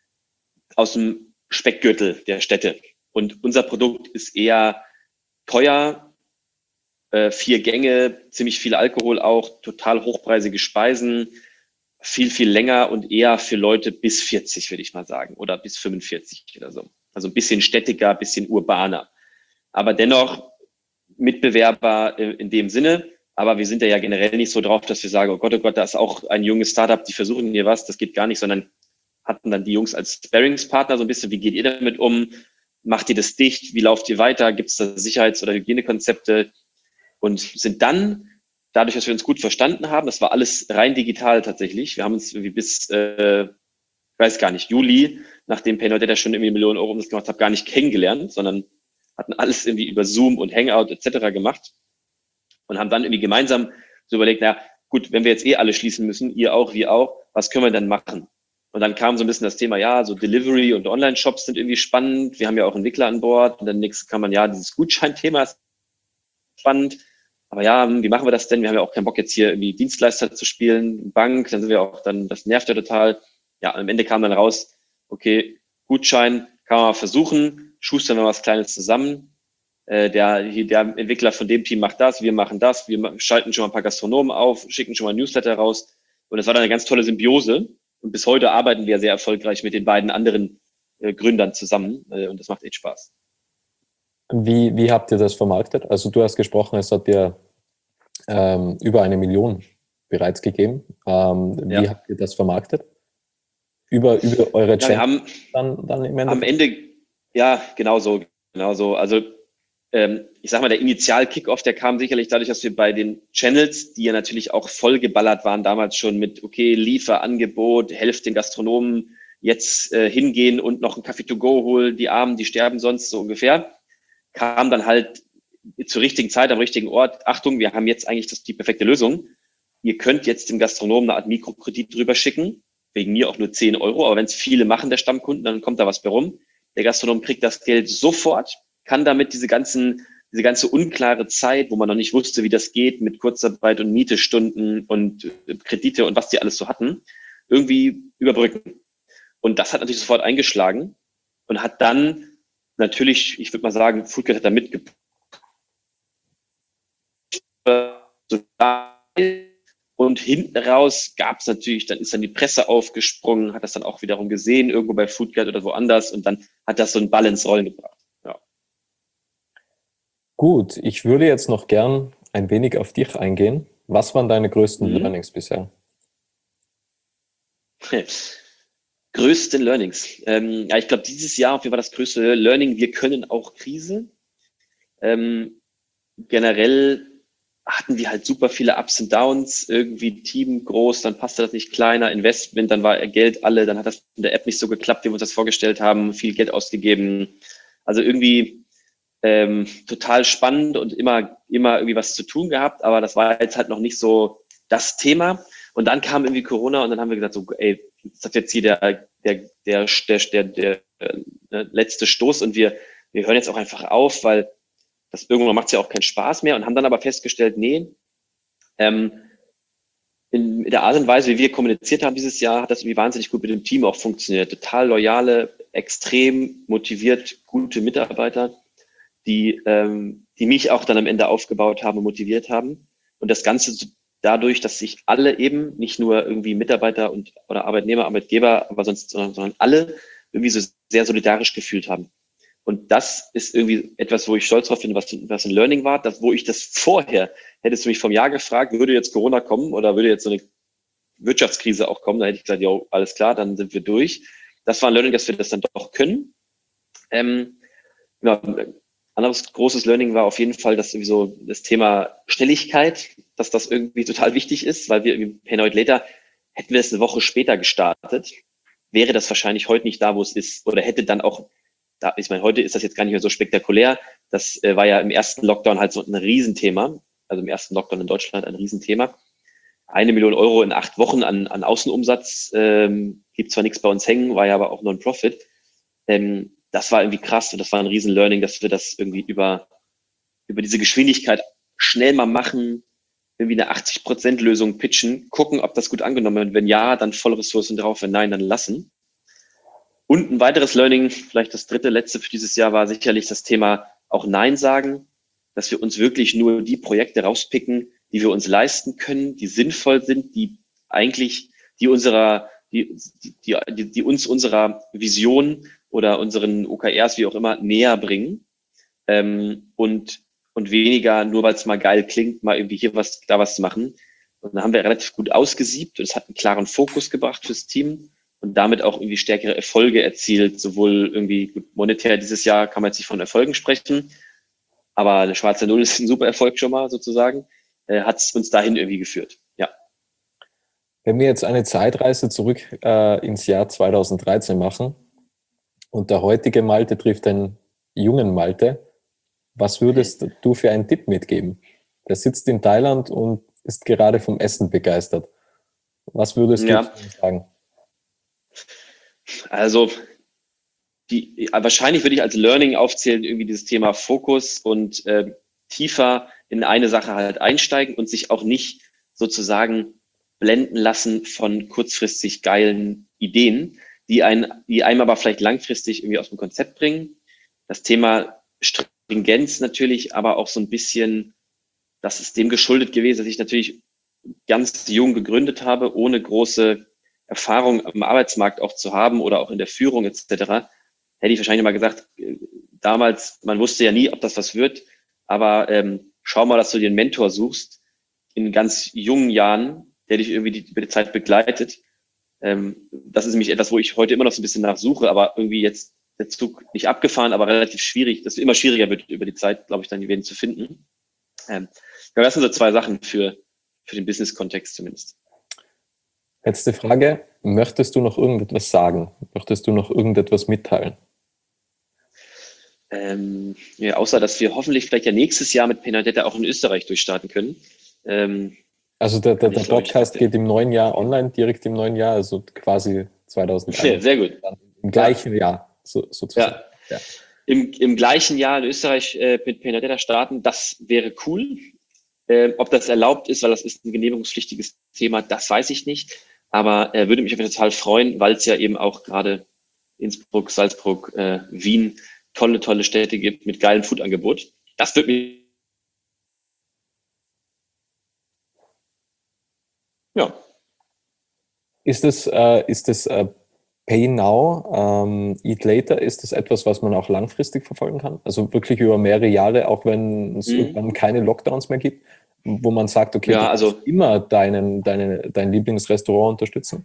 Speaker 2: aus dem Speckgürtel der Städte. Und unser Produkt ist eher teuer, äh, vier Gänge, ziemlich viel Alkohol auch, total hochpreisige Speisen, viel, viel länger und eher für Leute bis vierzig, würde ich mal sagen, oder bis fünfundvierzig oder so. Also ein bisschen städtiger, ein bisschen urbaner. Aber dennoch Mitbewerber äh, in dem Sinne. Aber wir sind ja, ja generell nicht so drauf, dass wir sagen, oh Gott, oh Gott, da ist auch ein junges Startup, die versuchen hier was, das geht gar nicht, sondern hatten dann die Jungs als Sparringspartner so ein bisschen, wie geht ihr damit um? Macht ihr das dicht? Wie lauft ihr weiter? Gibt es da Sicherheits- oder Hygienekonzepte? Und sind dann, dadurch, dass wir uns gut verstanden haben, das war alles rein digital tatsächlich. Wir haben uns irgendwie bis, äh, ich weiß gar nicht, Juli, nachdem PayNow Data schon irgendwie Millionen Euro Umsatz gemacht hat, gar nicht kennengelernt, sondern hatten alles irgendwie über Zoom und Hangout et cetera gemacht und haben dann irgendwie gemeinsam so überlegt, na gut, wenn wir jetzt eh alle schließen müssen, ihr auch, wir auch, was können wir denn machen? Und dann kam so ein bisschen das Thema, ja, so Delivery und Online-Shops sind irgendwie spannend. Wir haben ja auch Entwickler an Bord. Und dann nächstes kann man, ja, dieses Gutscheinthema ist spannend. Aber ja, wie machen wir das denn? Wir haben ja auch keinen Bock, jetzt hier irgendwie Dienstleister zu spielen, Bank, dann sind wir auch dann, das nervt ja total. Ja, am Ende kam dann raus, okay, Gutschein kann man mal versuchen, schustern wir was Kleines zusammen. Äh, der, der Entwickler von dem Team macht das, wir machen das, wir schalten schon mal ein paar Gastronomen auf, schicken schon mal ein Newsletter raus. Und das war dann eine ganz tolle Symbiose. Und bis heute arbeiten wir sehr erfolgreich mit den beiden anderen äh, Gründern zusammen. Äh, und das macht echt Spaß.
Speaker 3: Wie, wie habt ihr das vermarktet? Also du hast gesprochen, es hat dir ähm, über eine Million bereits gegeben. Ähm, wie
Speaker 2: Ja.
Speaker 3: habt ihr das vermarktet? Über, über eure
Speaker 2: Ja, wir haben
Speaker 3: dann, dann im Endeffekt?
Speaker 2: am Ende, ja, genau so, genau so. Also ähm, ich sag mal, der Initial-Kickoff, der kam sicherlich dadurch, dass wir bei den Channels, die ja natürlich auch voll geballert waren, damals schon mit, okay, Lieferangebot, helft den Gastronomen, jetzt äh, hingehen und noch einen Kaffee to go holen, die Armen, die sterben sonst, so ungefähr, kam dann halt zur richtigen Zeit, am richtigen Ort, Achtung, wir haben jetzt eigentlich das, die perfekte Lösung. Ihr könnt jetzt dem Gastronomen eine Art Mikrokredit drüber schicken, wegen mir auch nur zehn Euro, aber wenn es viele machen, der Stammkunden, dann kommt da was bei rum. Der Gastronom kriegt das Geld sofort, kann damit diese ganzen, diese ganze unklare Zeit, wo man noch nicht wusste, wie das geht, mit Kurzarbeit und Mietestunden und Kredite und was die alles so hatten, irgendwie überbrücken. Und das hat natürlich sofort eingeschlagen und hat dann natürlich, ich würde mal sagen, Foodgate hat da mitgepusht. Und hinten raus gab es natürlich, dann ist dann die Presse aufgesprungen, hat das dann auch wiederum gesehen, irgendwo bei Foodgate oder woanders, und dann hat das so einen Ball ins Rollen gebracht. Ja.
Speaker 3: Gut, ich würde jetzt noch gern ein wenig auf dich eingehen. Was waren deine größten
Speaker 2: Mhm.
Speaker 3: Learnings bisher?
Speaker 2: Größten Learnings. Ähm, ja, ich glaube, dieses Jahr auf jeden Fall das größte Learning, wir können auch Krise. Ähm, generell hatten wir halt super viele Ups und Downs, irgendwie Team groß, dann passte das nicht, kleiner, Investment, dann war Geld alle, dann hat das in der App nicht so geklappt, wie wir uns das vorgestellt haben, viel Geld ausgegeben. Also irgendwie ähm, total spannend und immer, immer irgendwie was zu tun gehabt, aber das war jetzt halt noch nicht so das Thema. Und dann kam irgendwie Corona und dann haben wir gesagt, so, ey, das ist jetzt hier der, der, der, der, der, der, der letzte Stoß und wir, wir hören jetzt auch einfach auf, weil das irgendwann macht es ja auch keinen Spaß mehr, und haben dann aber festgestellt, nee, ähm, in der Art und Weise, wie wir kommuniziert haben dieses Jahr, hat das irgendwie wahnsinnig gut mit dem Team auch funktioniert. Total loyale, extrem motiviert, gute Mitarbeiter, die, ähm, die mich auch dann am Ende aufgebaut haben und motiviert haben. Und das Ganze dadurch, dass sich alle eben, nicht nur irgendwie Mitarbeiter und oder Arbeitnehmer, Arbeitgeber, aber sonst, sondern, sondern alle irgendwie so sehr solidarisch gefühlt haben. Und das ist irgendwie etwas, wo ich stolz drauf bin, was, was ein Learning war, dass, wo ich das vorher, hättest du mich vom Jahr gefragt, würde jetzt Corona kommen oder würde jetzt so eine Wirtschaftskrise auch kommen, da hätte ich gesagt, jo, alles klar, dann sind wir durch. Das war ein Learning, dass wir das dann doch können. Ähm, genau. Anderes großes Learning war auf jeden Fall, dass irgendwie so das Thema Schnelligkeit, dass das irgendwie total wichtig ist, weil wir irgendwie Pay Now or Later, hätten wir es eine Woche später gestartet, wäre das wahrscheinlich heute nicht da, wo es ist, oder hätte dann auch Da, ich meine, heute ist das jetzt gar nicht mehr so spektakulär. Das äh, war ja im ersten Lockdown halt so ein Riesenthema. Also im ersten Lockdown in Deutschland ein Riesenthema. Eine Million Euro in acht Wochen an, an Außenumsatz, ähm, gibt zwar nichts bei uns hängen, war ja aber auch Non-Profit. Ähm, das war irgendwie krass und das war ein Riesen-Learning, dass wir das irgendwie über, über diese Geschwindigkeit schnell mal machen, irgendwie eine achtzig Prozent Lösung pitchen, gucken, ob das gut angenommen wird. Wenn ja, dann volle Ressourcen drauf, wenn nein, dann lassen. Und ein weiteres Learning, vielleicht das dritte, letzte für dieses Jahr, war sicherlich das Thema auch Nein sagen, dass wir uns wirklich nur die Projekte rauspicken, die wir uns leisten können, die sinnvoll sind, die eigentlich, die unserer, die, die, die, die uns unserer Vision oder unseren O K Rs, wie auch immer, näher bringen, ähm, und, und weniger, nur weil es mal geil klingt, mal irgendwie hier was, da was zu machen. Und dann haben wir relativ gut ausgesiebt und es hat einen klaren Fokus gebracht fürs Team. Und damit auch irgendwie stärkere Erfolge erzielt, sowohl irgendwie gut, monetär dieses Jahr kann man jetzt nicht von Erfolgen sprechen, aber eine schwarze Null ist ein super Erfolg schon mal sozusagen, äh, hat es uns dahin irgendwie geführt, ja.
Speaker 3: Wenn wir jetzt eine Zeitreise zurück äh, ins Jahr zweitausenddreizehn machen und der heutige Malte trifft den jungen Malte, was würdest du für einen Tipp mitgeben? Der sitzt in Thailand und ist gerade vom Essen begeistert. Was würdest
Speaker 2: ja.
Speaker 3: du sagen?
Speaker 2: Also die, wahrscheinlich würde ich als Learning aufzählen, irgendwie dieses Thema Fokus und äh, tiefer in eine Sache halt einsteigen und sich auch nicht sozusagen blenden lassen von kurzfristig geilen Ideen, die, ein, die einem aber vielleicht langfristig irgendwie aus dem Konzept bringen. Das Thema Stringenz natürlich, aber auch so ein bisschen, das ist dem geschuldet gewesen, dass ich natürlich ganz jung gegründet habe, ohne große Erfahrung am Arbeitsmarkt auch zu haben oder auch in der Führung et cetera, hätte ich wahrscheinlich mal gesagt, damals, man wusste ja nie, ob das was wird, aber ähm, schau mal, dass du dir einen Mentor suchst in ganz jungen Jahren, der dich irgendwie die, die Zeit begleitet. Ähm, das ist nämlich etwas, wo ich heute immer noch so ein bisschen nachsuche, aber irgendwie jetzt der Zug nicht abgefahren, aber relativ schwierig, dass es immer schwieriger wird über die Zeit, glaube ich, dann wen zu finden. Ähm, ja, das sind so zwei Sachen für, für den Business-Kontext zumindest.
Speaker 3: Letzte Frage. Möchtest du noch irgendetwas sagen? Möchtest du noch irgendetwas mitteilen?
Speaker 2: Ähm, ja, außer, dass wir hoffentlich vielleicht ja nächstes Jahr mit Pay Now or Later auch in Österreich durchstarten können. Ähm,
Speaker 3: also der, der, der
Speaker 2: ich,
Speaker 3: Podcast
Speaker 2: ich,
Speaker 3: geht im neuen Jahr online, direkt im neuen Jahr, also quasi zweitausenddreißig.
Speaker 2: Sehr, sehr gut.
Speaker 3: Im gleichen ja. Jahr, so, sozusagen.
Speaker 2: Ja. Ja. Im, Im gleichen Jahr in Österreich äh, mit Pay Now or Later starten, das wäre cool. Ähm, ob das erlaubt ist, weil das ist ein genehmigungspflichtiges Thema, das weiß ich nicht. Aber er äh, würde mich total freuen, weil es ja eben auch gerade Innsbruck, Salzburg, äh, Wien tolle, tolle Städte gibt mit geilem Foodangebot. Das wird mich. Ja.
Speaker 3: Ist das, äh, ist das äh, Pay Now, ähm, Eat Later, ist das etwas, was man auch langfristig verfolgen kann? Also wirklich über mehrere Jahre, auch wenn es mhm. irgendwann keine Lockdowns mehr gibt, wo man sagt, okay,
Speaker 2: ja,
Speaker 3: du
Speaker 2: also
Speaker 3: kannst immer deinen, deine, dein Lieblingsrestaurant unterstützen?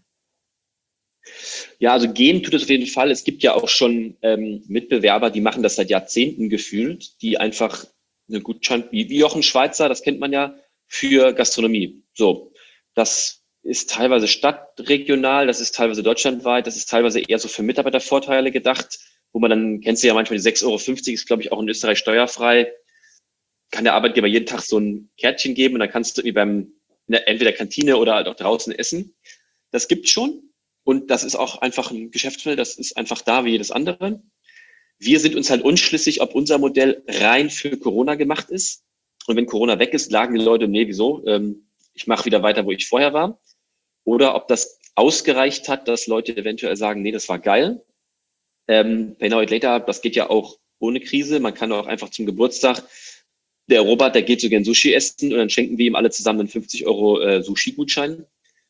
Speaker 2: Ja, also gehen tut es auf jeden Fall. Es gibt ja auch schon ähm, Mitbewerber, die machen das seit Jahrzehnten gefühlt, die einfach eine Gutschein, wie, wie Jochen Schweizer, das kennt man ja, für Gastronomie. So, das ist teilweise stadtregional, das ist teilweise deutschlandweit, das ist teilweise eher so für Mitarbeitervorteile gedacht, wo man dann, kennst du ja manchmal die sechs Euro fünfzig, ist glaube ich auch in Österreich steuerfrei, kann der Arbeitgeber jeden Tag so ein Kärtchen geben und dann kannst du irgendwie beim, in der, entweder Kantine oder halt auch draußen essen. Das gibt's schon. Und das ist auch einfach ein Geschäftsmodell, das ist einfach da wie jedes andere. Wir sind uns halt unschlüssig, ob unser Modell rein für Corona gemacht ist. Und wenn Corona weg ist, sagen die Leute, nee, wieso? Ähm, ich mache wieder weiter, wo ich vorher war. Oder ob das ausgereicht hat, dass Leute eventuell sagen, nee, das war geil. Ähm, Pay Now, Eat Later, das geht ja auch ohne Krise. Man kann auch einfach zum Geburtstag, der Robert, der geht so gern Sushi essen und dann schenken wir ihm alle zusammen einen fünfzig Euro äh, Sushi-Gutschein.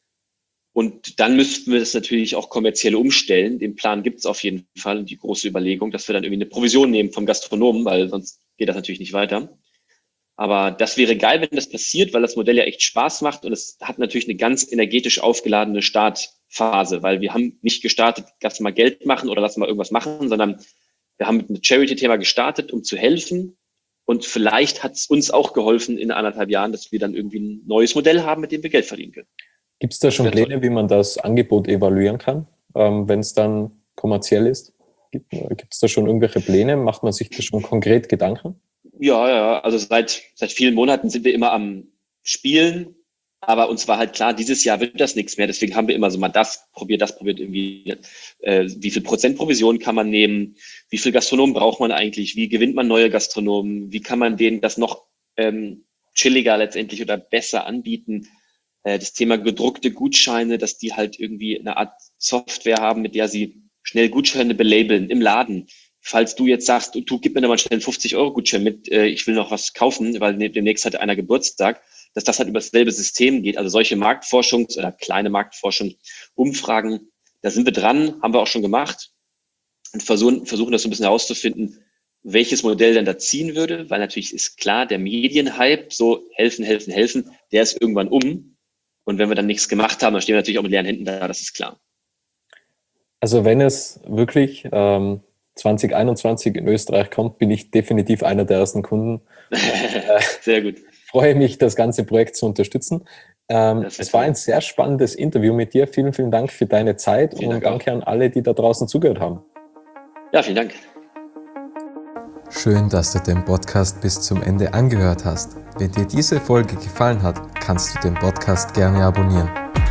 Speaker 2: Und dann müssten wir das natürlich auch kommerziell umstellen. Den Plan gibt es auf jeden Fall und die große Überlegung, dass wir dann irgendwie eine Provision nehmen vom Gastronomen, weil sonst geht das natürlich nicht weiter. Aber das wäre geil, wenn das passiert, weil das Modell ja echt Spaß macht und es hat natürlich eine ganz energetisch aufgeladene Startphase, weil wir haben nicht gestartet, lass mal Geld machen oder lass mal irgendwas machen, sondern wir haben mit einem Charity-Thema gestartet, um zu helfen. Und vielleicht hat es uns auch geholfen in anderthalb Jahren, dass wir dann irgendwie ein neues Modell haben, mit dem wir Geld verdienen können.
Speaker 3: Gibt es da schon Pläne, wie man das Angebot evaluieren kann, ähm, wenn es dann kommerziell ist? Gibt es da schon irgendwelche Pläne? Macht man sich da schon konkret Gedanken?
Speaker 2: Ja, ja, also seit, seit vielen Monaten sind wir immer am Spielen, aber uns war halt klar, dieses Jahr wird das nichts mehr, deswegen haben wir immer so mal das probiert, das probiert irgendwie, äh, wie viel Prozent Provision kann man nehmen, wie viel Gastronomen braucht man eigentlich, wie gewinnt man neue Gastronomen, wie kann man denen das noch ähm, chilliger letztendlich oder besser anbieten. Das Thema gedruckte Gutscheine, dass die halt irgendwie eine Art Software haben, mit der sie schnell Gutscheine belabeln im Laden. Falls du jetzt sagst, du gib mir da mal schnell einen fünfzig Euro Gutschein mit, ich will noch was kaufen, weil demnächst hat einer Geburtstag, dass das halt über dasselbe System geht. Also solche Marktforschungs- oder kleine Marktforschung, Umfragen, da sind wir dran, haben wir auch schon gemacht und versuchen, versuchen das so ein bisschen herauszufinden, welches Modell denn da ziehen würde, weil natürlich ist klar, der Medienhype, so helfen, helfen, helfen, der ist irgendwann um. Und wenn wir dann nichts gemacht haben, dann stehen wir natürlich auch mit leeren Händen da, das ist klar.
Speaker 3: Also wenn es wirklich ähm, zwanzig einundzwanzig in Österreich kommt, bin ich definitiv einer der ersten Kunden. äh,
Speaker 2: sehr gut.
Speaker 3: Freue mich, das ganze Projekt zu unterstützen. Ähm, es war ein sehr spannendes Interview mit dir. Vielen, vielen Dank für deine Zeit vielen und Dank danke auch an alle, die da draußen zugehört haben.
Speaker 2: Ja, vielen Dank.
Speaker 1: Schön, dass du den Podcast bis zum Ende angehört hast. Wenn dir diese Folge gefallen hat, kannst du den Podcast gerne abonnieren.